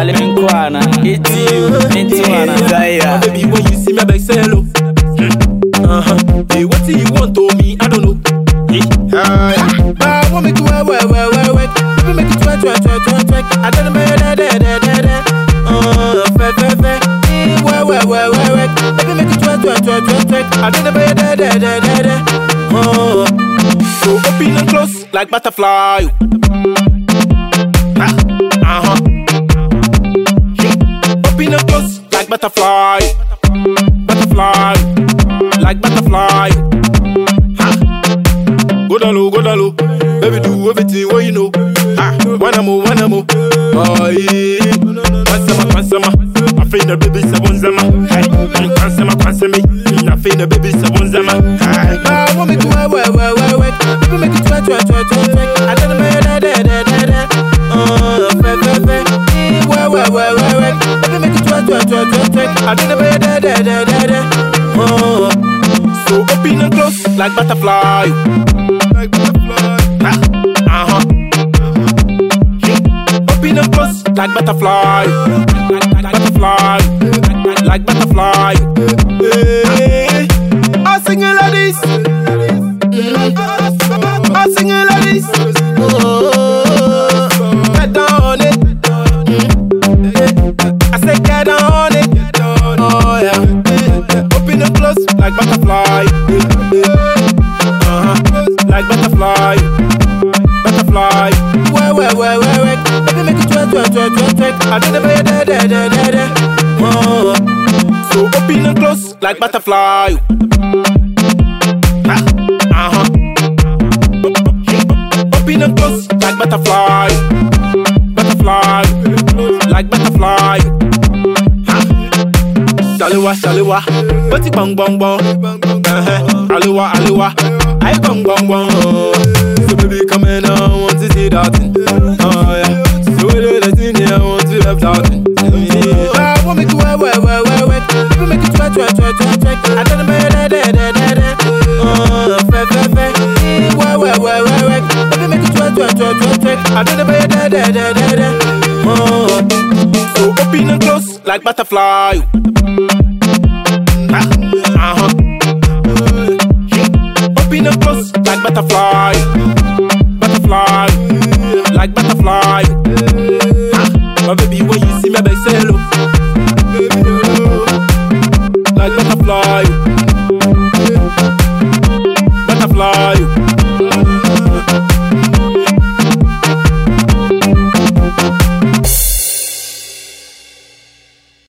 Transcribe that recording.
Charlie Menkwana, it's you, Mentuana. Baby, when you see me, I beg say hello. Hey, what do you want to me? I don't know. I want me to work. Baby, make it twerk. I don't know, Baby, make it twerk. I don't know, so open and close like butterfly. Open and close like butterfly. Like butterfly. Go down low. Baby, do everything what you know. Wanna move. Oh, yeah. Pansama. I feel the baby sabonzama. Pansama. I feel the baby sabonzama. I want me to work. Baby, make it twerk. I don't know, Baby, make it twerk. I don't know, so open and close like butterfly. Open and close like butterfly. Like butterfly. Hey. I sing it like this. I sing it like this. Get down on it. I say get down on it. Oh yeah. Open and close like butterfly. Like butterfly. Wait. Baby, make it twerk. I don't know, so open and close like butterfly. Open and close like butterfly. Like butterfly. Shalewa. Bati bang. Aliwa. I bang. So baby, come in, I want to see that thing. Oh yeah. So the thing here, I want to have that thing. I want me to work. Baby, make it twerk. I don't know, Baby, make it twerk. I don't know, so open and close like butterfly. Open and close like butterfly. Like butterfly.